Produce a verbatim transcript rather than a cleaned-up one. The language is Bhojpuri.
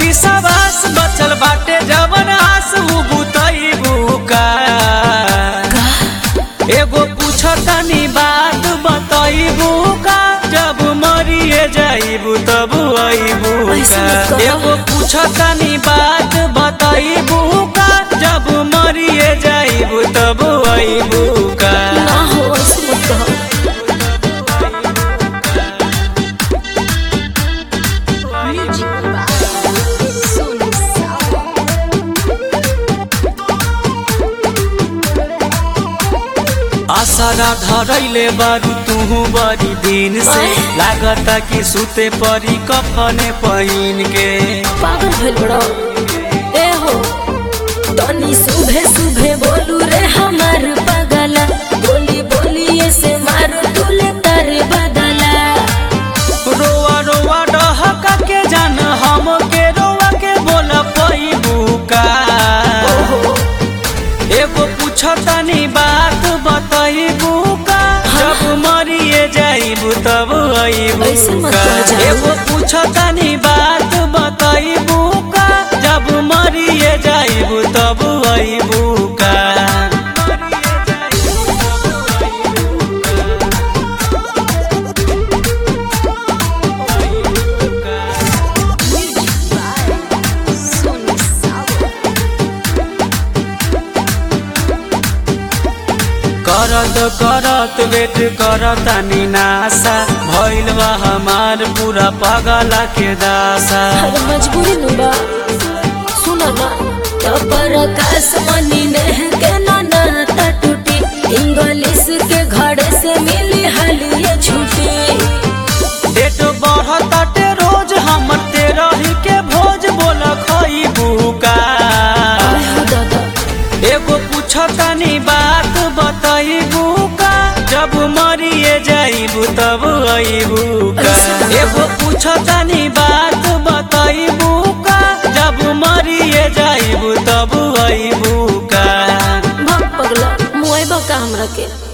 विश्वास बचल बाटे जवन आस उ बुतईबू का एगो पूछतानी बात बताईबू का जब मरिए जाइबू तब आईबू का एगो पूछतानी बात बताईबू का जब मरिए जाइबू तब आईबू का ना हो ऐसे मत कहो। आसरा धरैले बारू तुहू बड़ी दिन से लागता कि सुते परी कफने पहिन के पागल भइल बड़ो ए हो तनी सुबह सुबह बोलू रे हमार पगला बोली बोली ऐसे मारो तुले तारे बदला रोवा रोवा डहका के जान हम के रोवा के बोला पैबू का एगो पूछतानी बात बताईबू का जब मरिए जाइबू तब आईबू का एगो पूछतानी बात बताईबू का जब मरिए जाइबू तब आईबू का करत करत वेट करतानी नासा भइल बा हमार पूरा पगला के दासा हर मजबूरी नुबा सुनो ना तपर आकाश मनी नेह के ना नाता टूटी इंग्लिश के घड़े से मिली हालिए छुट्टी डेट बढ़ताटे रोज हमर तेरही के भोज बोल खइबू का एगो पूछतानी बात बताईबू का जब मरिए जाइबू तब आईबू का एगो पूछतानी बात बताईबू का जब मरिए जाइबू तब आईबू का भग पगला मुआइबा का हमरा के।